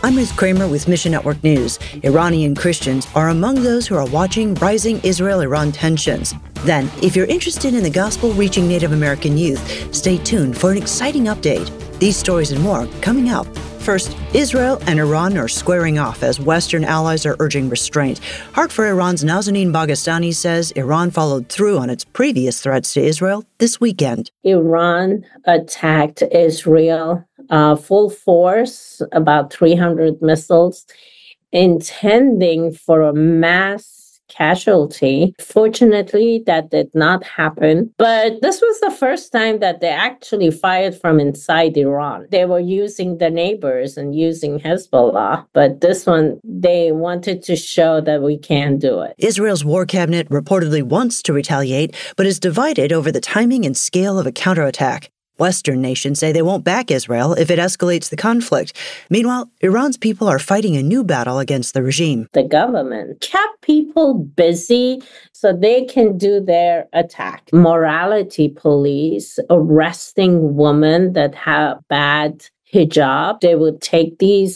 I'm Ruth Kramer with Mission Network News. Iranian Christians are among those who are watching rising Israel-Iran tensions. Then, if you're interested in the gospel reaching Native American youth, stay tuned for an exciting update. These stories and more coming up. First, Israel and Iran are squaring off as Western allies are urging restraint. Heart for Iran's Nazanin Baghestani says Iran followed through on its previous threats to Israel this weekend. Iran attacked Israel full force, about 300 missiles, intending for a mass casualty. Fortunately, that did not happen. But this was the first time that they actually fired from inside Iran. They were using the neighbors and using Hezbollah. But this one, they wanted to show that we can do it. Israel's war cabinet reportedly wants to retaliate, but is divided over the timing and scale of a counterattack. Western nations say they won't back Israel if it escalates the conflict. Meanwhile, Iran's people are fighting a new battle against the regime. The government kept people busy so they can do their attack. Morality police arresting women that have bad hijab. They would take these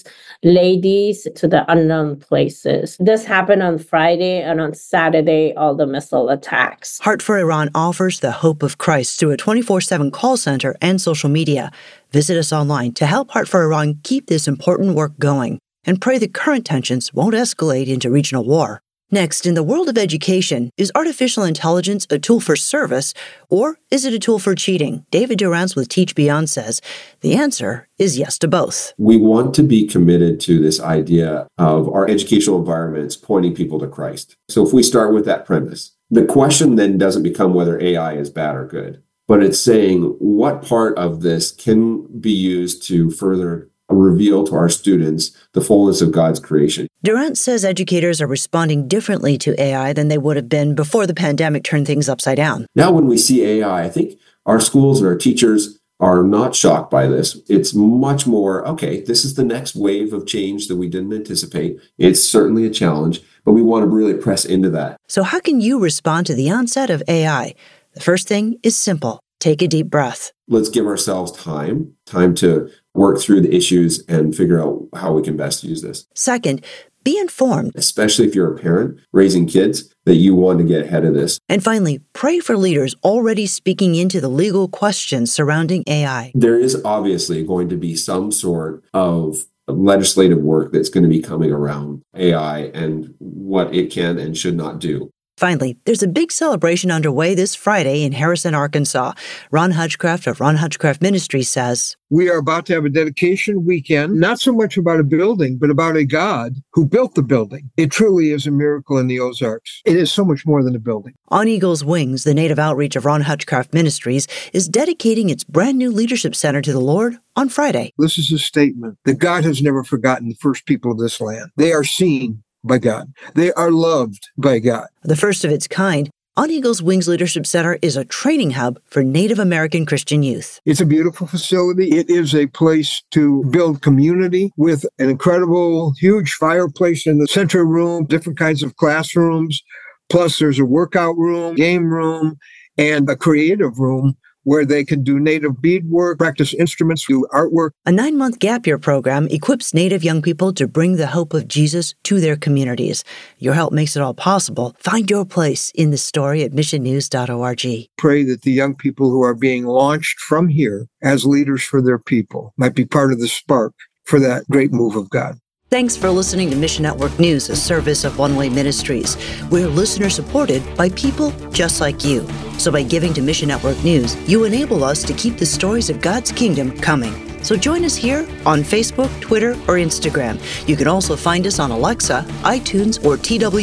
ladies to the unknown places. This happened on Friday, and on Saturday, all the missile attacks. Heart for Iran offers the hope of Christ through a 24/7 call center and social media. Visit us online to help Heart for Iran keep this important work going and pray the current tensions won't escalate into regional war. Next, in the world of education, is artificial intelligence a tool for service, or is it a tool for cheating? David Durrance with Teach Beyond says the answer is yes to both. We want to be committed to this idea of our educational environments pointing people to Christ. So if we start with that premise, the question then doesn't become whether AI is bad or good, but it's saying what part of this can be used to further reveal to our students the fullness of God's creation. Durrance says educators are responding differently to AI than they would have been before the pandemic turned things upside down. Now, when we see AI, I think our schools and our teachers are not shocked by this. It's much more, okay, this is the next wave of change that we didn't anticipate. It's certainly a challenge, but we want to really press into that. So how can you respond to the onset of AI? The first thing is simple. Take a deep breath. Let's give ourselves time to work through the issues and figure out how we can best use this. Second, be informed. Especially if you're a parent raising kids, that you want to get ahead of this. And finally, pray for leaders already speaking into the legal questions surrounding AI. There is obviously going to be some sort of legislative work that's going to be coming around AI and what it can and should not do. Finally, there's a big celebration underway this Friday in Harrison, Arkansas. Ron Hutchcraft of Ron Hutchcraft Ministries says, we are about to have a dedication weekend, not so much about a building, but about a God who built the building. It truly is a miracle in the Ozarks. It is so much more than a building. On Eagle's Wings, the native outreach of Ron Hutchcraft Ministries is dedicating its brand new leadership center to the Lord on Friday. This is a statement that God has never forgotten the first people of this land. They are seen by God. They are loved by God. The first of its kind, On Eagle's Wings Leadership Center is a training hub for Native American Christian youth. It's a beautiful facility. It is a place to build community with an incredible, huge fireplace in the center room, different kinds of classrooms. Plus, there's a workout room, game room, and a creative room where they can do native beadwork, practice instruments, do artwork. A 9-month gap year program equips Native young people to bring the hope of Jesus to their communities. Your help makes it all possible. Find your place in the story at missionnews.org. Pray that the young people who are being launched from here as leaders for their people might be part of the spark for that great move of God. Thanks for listening to Mission Network News, a service of One Way Ministries. We're listener-supported by people just like you. So by giving to Mission Network News, you enable us to keep the stories of God's kingdom coming. So join us here on Facebook, Twitter, or Instagram. You can also find us on Alexa, iTunes, or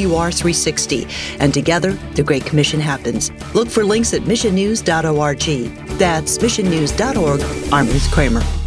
TWR360. And together, the Great Commission happens. Look for links at missionnews.org. That's missionnews.org. I'm Ruth Kramer.